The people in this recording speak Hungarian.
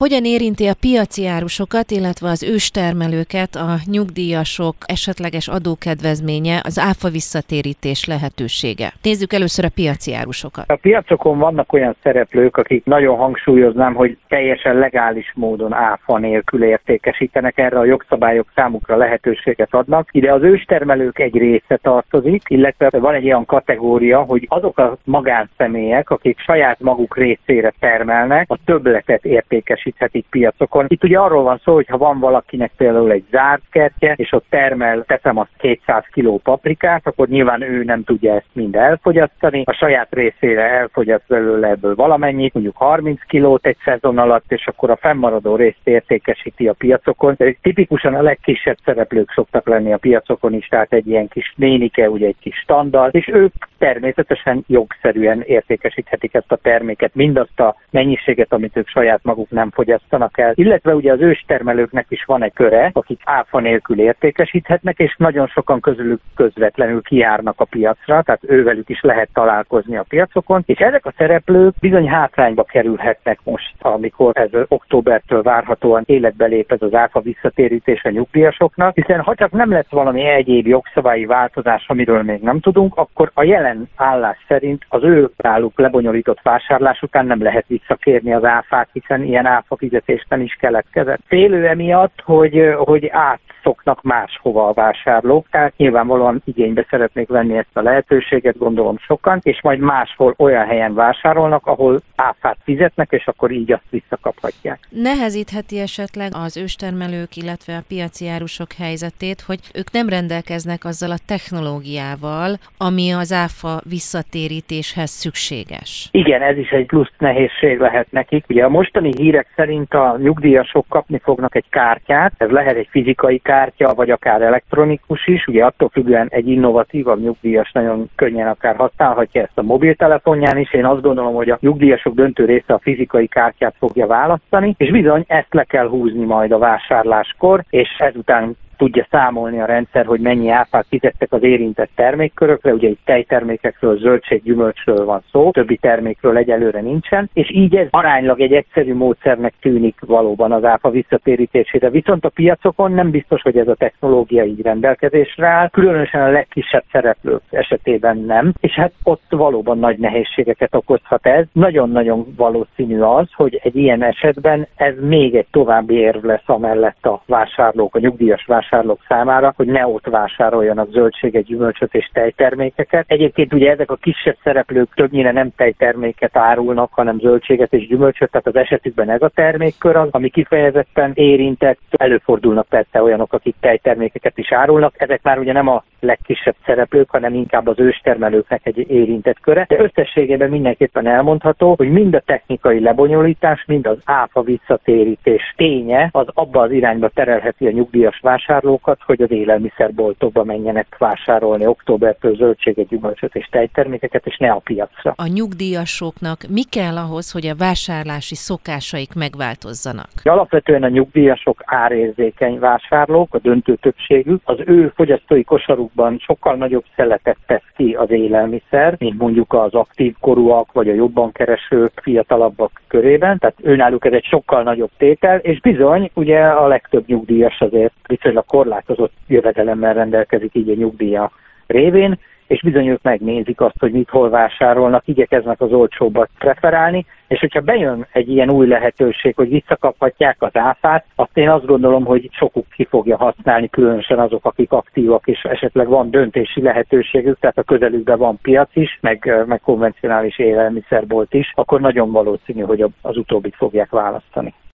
hogyan érinti a piaci árusokat, illetve az őstermelőket a nyugdíjasok esetleges adókedvezménye, az áfa visszatérítés lehetősége? Nézzük először a piaci árusokat. A piacokon vannak olyan szereplők, akik nagyon hangsúlyoznám, hogy teljesen legális módon áfa nélkül értékesítenek, erre a jogszabályok számukra lehetőséget adnak. Ide az őstermelők egy része tartozik, illetve van egy olyan kategória, hogy azok a magánszemélyek, akik saját maguk részére termelnek, a többletet értékesíthetik piacokon. Itt ugye arról van szó, hogy ha van valakinek például egy zárt kertje, és ott termel, teszem azt 200 kg paprikát, akkor nyilván ő nem tudja ezt mind elfogyasztani. A saját részére elfogyaszt belőle ebből valamennyit, mondjuk 30 kilót egy szezon alatt, és akkor a fennmaradó részt értékesíti a piacokon. De tipikusan a legkisebb szereplők szoktak lenni a piacokon is, tehát egy ilyen kis nénike, ugye egy kis standard, és ők természetesen jogszerűen értékesíthetik ezt a terméket, mindazt a mennyiséget, amit ők saját maguk nem fogyasztanak el. Illetve ugye az őstermelőknek is van egy köre, akik áfa nélkül értékesíthetnek, és nagyon sokan közülük közvetlenül kijárnak a piacra, tehát ővelük is lehet találkozni a piacokon, és ezek a szereplők bizony hátrányba kerülhetnek most, amikor ez októbertől várhatóan életbe lép ez az áfa visszatérítés a nyugdíjasoknak, hiszen ha csak nem lesz valami egyéb jogszabályi változás, amiről még nem tudunk, akkor a jelen állás szerint az ő náluk lebonyolított vásárlás után nem lehet visszakérni az áfát, hiszen ilyen áfa fizetésben is keletkezett. Félő emiatt, hogy átszoknak máshova a vásárlók, tehát nyilvánvalóan igénybe szeretnék venni ezt a lehetőséget, gondolom sokan, és majd máshol olyan helyen vásárolnak, ahol áfát fizetnek, és akkor így azt visszakaphatják. Nehezítheti esetleg az őstermelők, illetve a piaci árusok helyzetét, hogy ők nem rendelkeznek azzal a technológiával, ami az áfa visszatérítéshez szükséges. Igen, ez is egy plusz nehézség lehet nekik. Ugye a mostani hírek szerint a nyugdíjasok kapni fognak egy kártyát, ez lehet egy fizikai kártya, vagy akár elektronikus is, ugye attól függően egy innovatívabb nyugdíjas nagyon könnyen akár használhatja ezt a mobiltelefonján is. Én azt gondolom, hogy a nyugdíjasok döntő része a fizikai kártyát fogja választani, és bizony ezt le kell húzni majd a vásárláskor, és ezután tudja számolni a rendszer, hogy mennyi áfát fizettek az érintett termékkörökre, ugye itt tejtermékekről, zöldség-gyümölcsről van szó, többi termékről egyelőre nincsen, és így ez aránylag egy egyszerű módszernek tűnik valóban az áfa visszatérítésére. Viszont a piacokon nem biztos, hogy ez a technológia így rendelkezésre áll, különösen a legkisebb szereplők esetében nem, és hát ott valóban nagy nehézségeket okozhat ez. Nagyon-nagyon valószínű az, hogy egy ilyen esetben ez még egy további érv lesz amellett a vásárlók, a nyugdíjas vásárlók számára, hogy ne ott vásároljanak zöldséget, gyümölcsöt és tejtermékeket. Egyébként ugye ezek a kisebb szereplők többnyire nem tejterméket árulnak, hanem zöldséget és gyümölcsöt, tehát az esetükben ez a termékkör az, ami kifejezetten érintett. Előfordulnak persze olyanok, akik tejtermékeket is árulnak. Ezek már ugye nem a legkisebb szereplők, hanem inkább az őstermelőknek egy érintett köre. De összességében mindenképpen elmondható, hogy mind a technikai lebonyolítás, mind az áfa visszatérítés ténye az abba az irányba terelheti a nyugdíjas vásárlókat, hogy az élelmiszerboltokba menjenek vásárolni októbertől zöldséget, gyümölcsöt és tejtermékeket, és ne a piacra. A nyugdíjasoknak mi kell ahhoz, hogy a vásárlási szokásaik megváltozzanak? Alapvetően a nyugdíjasok árérzékeny vásárlók, a döntő többségük. Az ő fogyasztói kosarukban sokkal nagyobb szeletet tesz ki az élelmiszer, mint mondjuk az aktív korúak, vagy a jobban kereső fiatalabbak körében. Tehát őnáluk ez egy sokkal nagyobb tétel, és bizony, ugye a legtöbb nyugdíjas azért viszonylag korlátozott jövedelemmel rendelkezik így a nyugdíja révén, és bizony ők megnézik azt, hogy mit hol vásárolnak, igyekeznek az olcsóbbat preferálni, és hogyha bejön egy ilyen új lehetőség, hogy visszakaphatják az áfát, azt én azt gondolom, hogy sokuk ki fogja használni, különösen azok, akik aktívak, és esetleg van döntési lehetőségük, tehát a közelükben van piac is, meg konvencionális élelmiszerbolt is, akkor nagyon valószínű, hogy az utóbbit fogják választani.